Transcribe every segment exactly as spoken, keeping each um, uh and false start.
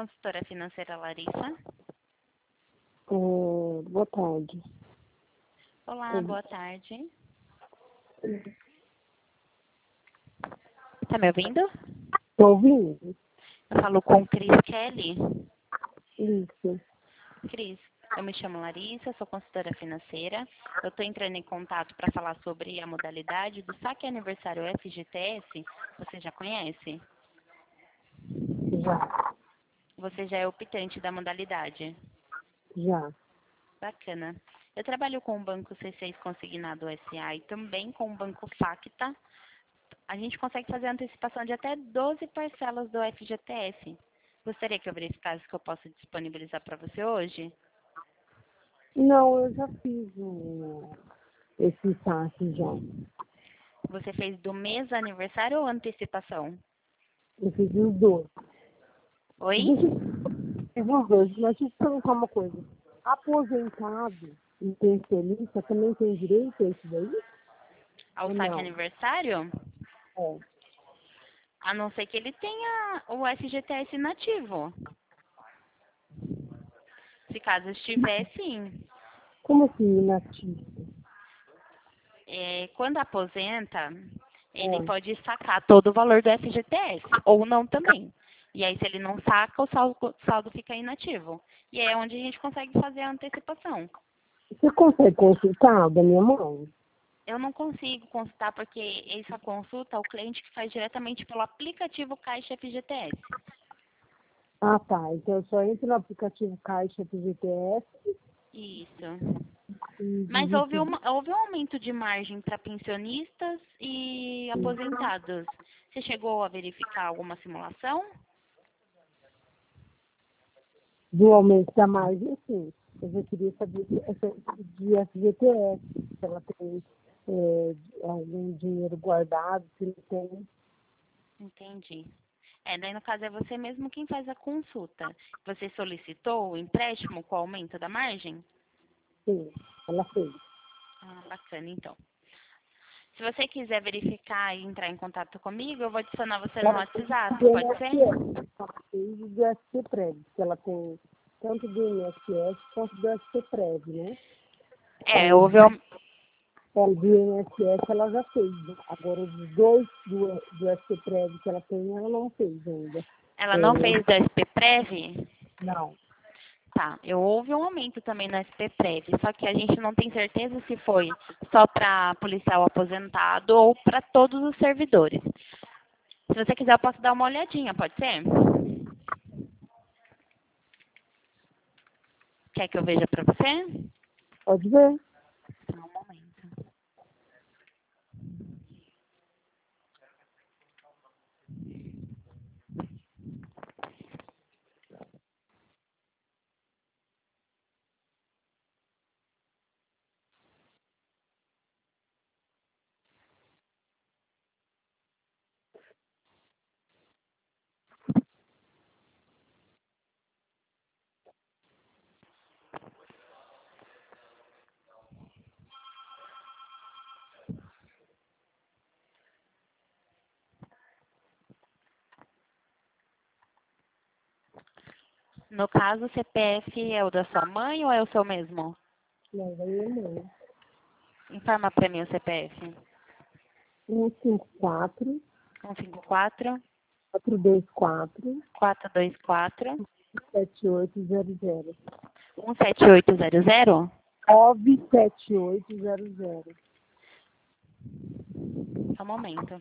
consultora financeira Larissa. É, boa tarde. Olá, boa tarde. Tá me ouvindo? Estou ouvindo? Eu falo com Cris Kelly. Isso. Cris, eu me chamo Larissa, sou consultora financeira. Eu estou entrando em contato para falar sobre a modalidade do saque aniversário F G T S. Você já conhece? Já. Você já é optante da modalidade? Já. Bacana. Eu trabalho com o Banco C seis Consignado S A e também com o Banco Facta. A gente consegue fazer a antecipação de até doze parcelas do F G T S. Gostaria que eu verificasse que eu posso disponibilizar para você hoje? Não, eu já fiz um, esse saque já. Você fez do mês aniversário ou antecipação? Eu fiz os dois. Oi? Deixa eu fiz os dois, mas deixa eu te perguntar uma coisa. Aposentado e pensionista também tem direito a isso daí? Ao Ou saque não? aniversário? É. A não ser que ele tenha o F G T S inativo. Se caso estiver, sim. Como assim inativo? É, quando aposenta, ele É. pode sacar todo o valor do F G T S, ou não também. E aí, se ele não saca, o saldo, saldo fica inativo. E é onde a gente consegue fazer a antecipação. Você consegue consultar da minha mão? Eu não consigo consultar porque essa consulta é o cliente que faz diretamente pelo aplicativo Caixa F G T S. Ah, tá. Então eu só entro no aplicativo Caixa F G T S Isso. e Mas houve, digito. uma, houve um aumento de margem para pensionistas e aposentados. Você chegou a verificar alguma simulação? Do aumento da margem, sim. Eu já queria saber se essa de F G T S, se ela tem é, algum dinheiro guardado, se não tem. Entendi. É, daí no caso é você mesmo quem faz a consulta. Você solicitou o empréstimo com o aumento da margem? Sim, ela fez. Ah, bacana, então. Se você quiser verificar e entrar em contato comigo, eu vou adicionar você no Ela fez WhatsApp, do pode ser? I N S S, ela fez do S P Prev, que ela tem tanto do I N S S quanto do S P Prev, né? É, Aí, houve, um- ela, do I N S S ela já fez. Agora, os dois do, do S P Prev que ela tem, ela não fez ainda. ela não É, fez da S P Prev? não. Tá, eu houve um aumento também no S P Prev, só que a gente não tem certeza se foi só para policial aposentado ou para todos os servidores. Se você quiser, eu posso dar uma olhadinha, pode ser? Quer que eu veja para você? Pode ver. Só um momento. No caso, o C P F é o da sua mãe ou é o seu mesmo? Não, da minha mãe. Informa para mim o C P F. um cinco quatro, um cinco quatro, quatro dois quatro, quatro dois quatro, sete oito zero zero. um sete oito zero zero. nove sete oito zero zero. Só um momento.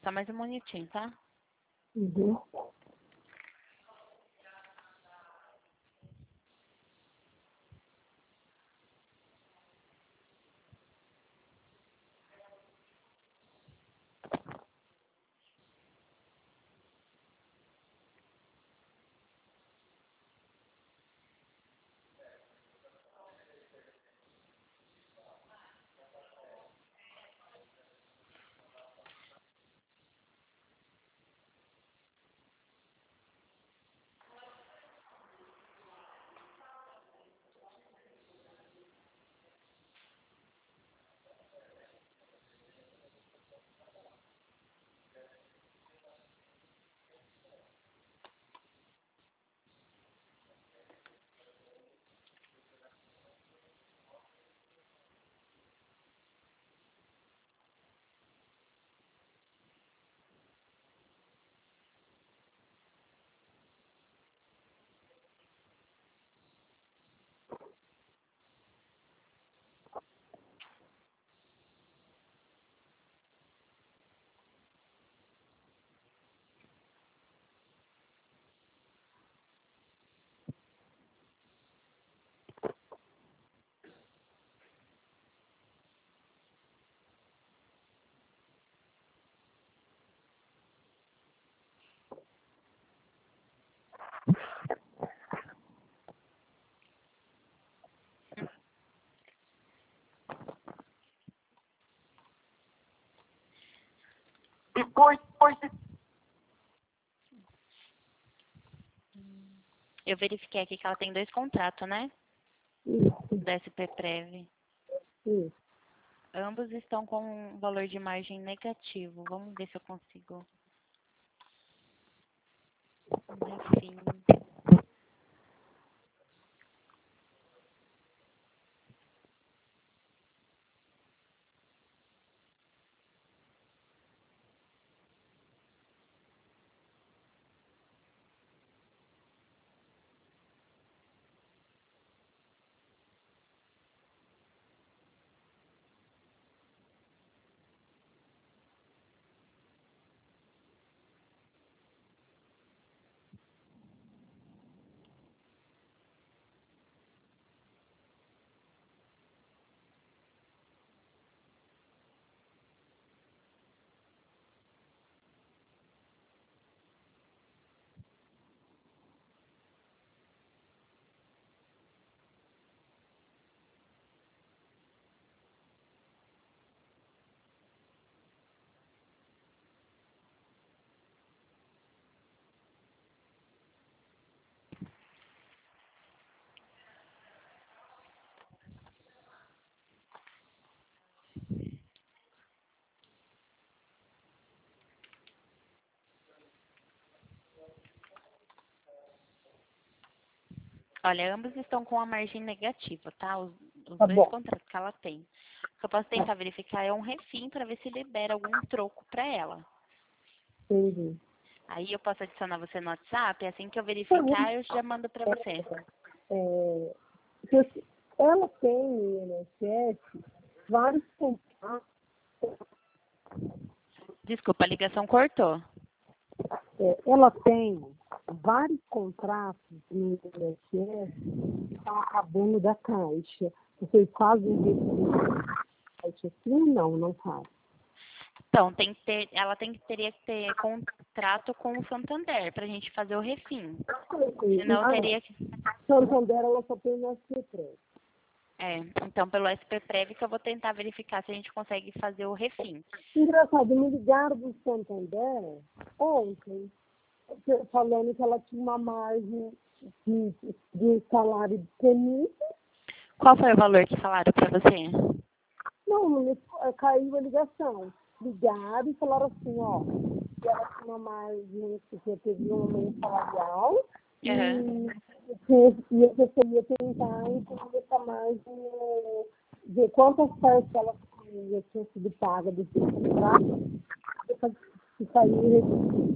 Só mais um minutinho, tá? Uhum. Depois, depois de... Eu verifiquei aqui que ela tem dois contratos, né? Isso, Da S P Prev. isso. Ambos estão com um valor de margem negativo. Vamos ver se eu consigo. Enfim. Olha, ambos estão com a margem negativa, tá? Os, os Tá dois bom. contratos que ela tem. O que eu posso tentar verificar é um refim para ver se libera algum troco para ela. Entendi. Aí eu posso adicionar você no WhatsApp, assim que eu Pergunta, verificar, eu já mando para você. é, se ela tem no I N S S vários contratos. Desculpa, a ligação cortou. É, ela tem vários contratos no I N S S que estão acabando da Caixa. Vocês fazem investimento na Caixa assim? Não, não faz. Então, tem que ter, ela tem que teria que ter contrato com o Santander para a gente fazer o refim. Senão eu teria que. Santander, ela só tem no S P Prev. É, então pelo S P Prev que eu vou tentar verificar se a gente consegue fazer o refim. Engraçado, me ligaram do Santander ontem, falando que ela tinha uma margem de, de salário de tenista. Qual foi o valor que falaram para você? Não, me- caiu a ligação. Ligaram e falaram assim, ó, que ela tinha uma margem, que teve um aumento salarial Uhum. e que e que você ia tentar incluir essa margem, no- ver quantas parcelas que já tinham sido pagas desse contrato, que saiu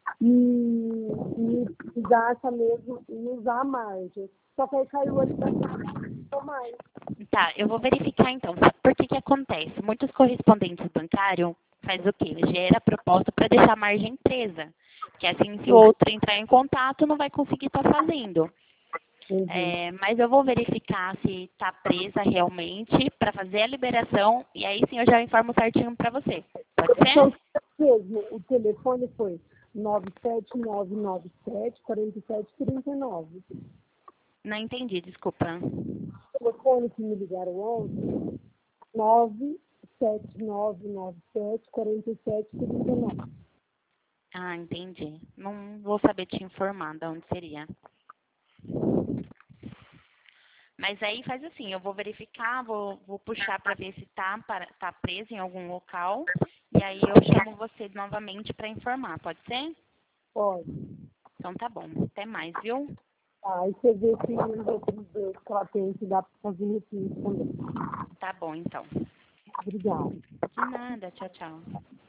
e, e usar essa mesma, e usar a margem. Só que aí caiu a ligação, não mais. Tá, eu vou verificar então. Sabe por que que acontece? Muitos correspondentes bancários, faz o quê? Gera a proposta para deixar a margem presa. Que assim, se o outro entrar em contato, não vai conseguir estar fazendo. Uhum. É, mas eu vou verificar se está presa realmente para fazer a liberação e aí sim eu já informo certinho para você. Pode Então, ser? mesmo, o telefone foi nove sete nove nove sete, quatro sete três nove. Não entendi, desculpa. O telefone que me ligaram ontem, nove sete nove nove sete, quatro sete três nove. Ah, entendi. Não vou saber te informar de onde seria. Mas aí faz assim, eu vou verificar, vou, vou puxar para ver se tá, para, tá preso em algum local. E aí eu chamo você novamente para informar, pode ser? Pode. Então tá bom. Até mais, viu? Aí você vê se nos outros dois que ela tem que dá para fazer isso também. Tá bom, então. Obrigada. De nada. Tchau, tchau.